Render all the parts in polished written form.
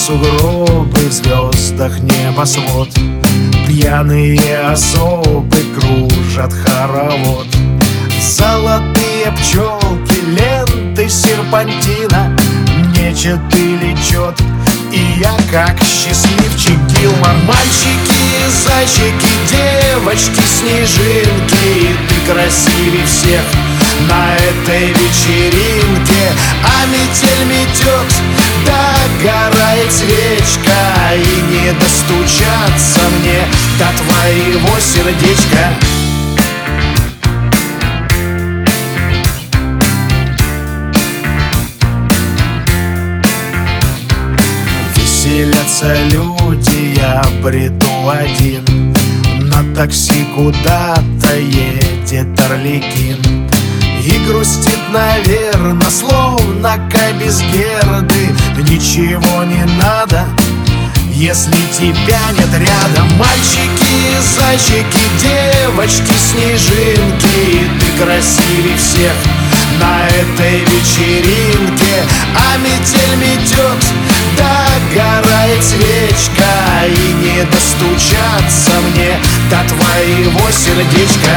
сугробы, в звездах небосвод. Пьяные особы кружат хоровод. Золотые пчелки, ленты серпантина мечет и лечет, и я как счастливчик Гилмор. Мальчики, зайчики, девочки, снежинки, ты красивей всех на этой вечеринке. А метель метет, догорает свечка, и не достучаться мне до твоего сердечка. Веселятся люди, я бреду один. На такси куда-то едет Арлекин и грустит, наверно, словно кабис Герды. Ничего не надо, если тебя нет рядом. Мальчики, зайчики, девочки, снежинки, ты красивей всех на этой вечеринке. А метель метет, догорает свечка, и не достучаться мне до твоего сердечка.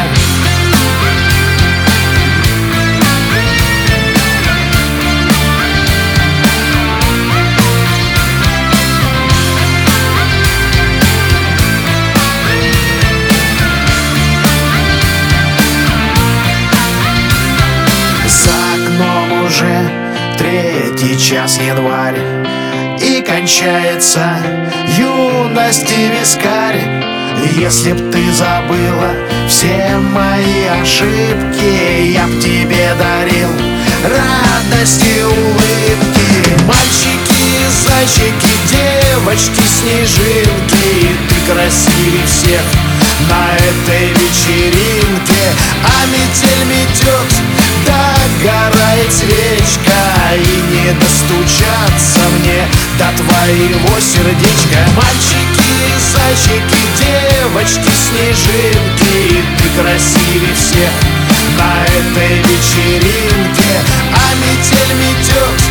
Уже третий час январь, и кончается юность и вискарь. Если б ты забыла все мои ошибки, я б тебе дарил радость и улыбки. Мальчики, зайчики, девочки, снежинки, ты красивей всех на этой вечеринке. А метель метет, догорает свечка, и не достучаться мне до твоего сердечка. Мальчики, зайчики, девочки, снежинки, ты красивей всех на этой вечеринке. А метель метет,